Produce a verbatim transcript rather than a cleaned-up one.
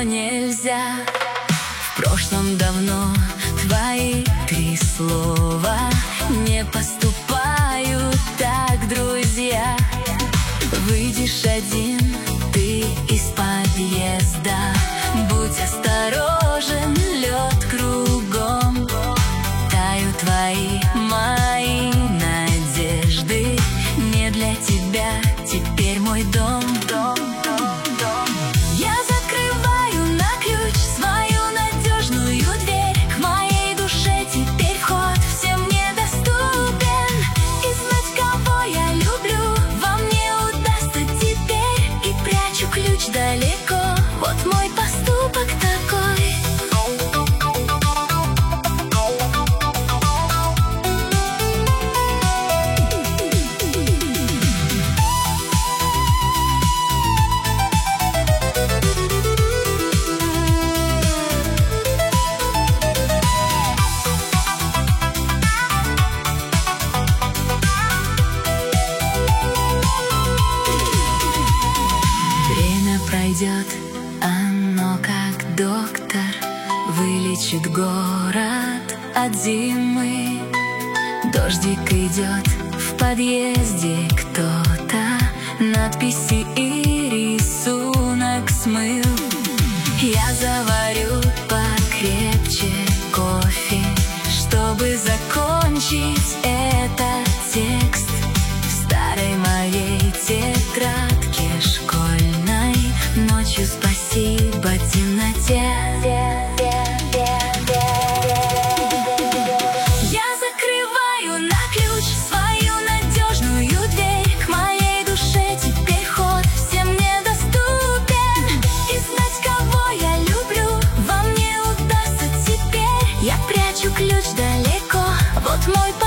нельзя. В прошлом давно твои три слова не поступают так, друзья. Выйдешь один ты из подъезда, будь осторожен, лед кругом. Тают твои, мои надежды, не для тебя теперь мой дом. Дом, дом, дом. Я закрываю на ключ свою надежную дверь. К моей душе теперь вход всем недоступен. И знать, кого я люблю, вам не удастся теперь. И прячу ключ далеко, вот мой поступок такой. Пройдет оно, как доктор вылечит город от зимы. Дождик идет, в подъезде кто-то надписи и рисунок смыл. Я заварю покрепче кофе, чтобы закончить этот текст. В старой моей тетрадке школьной ночью спасибо темноте. Я закрываю на ключ свою надежную дверь. К моей душе теперь ход всем недоступен. И знать, кого я люблю, вам не удастся теперь. Я прячу ключ далеко, вот мой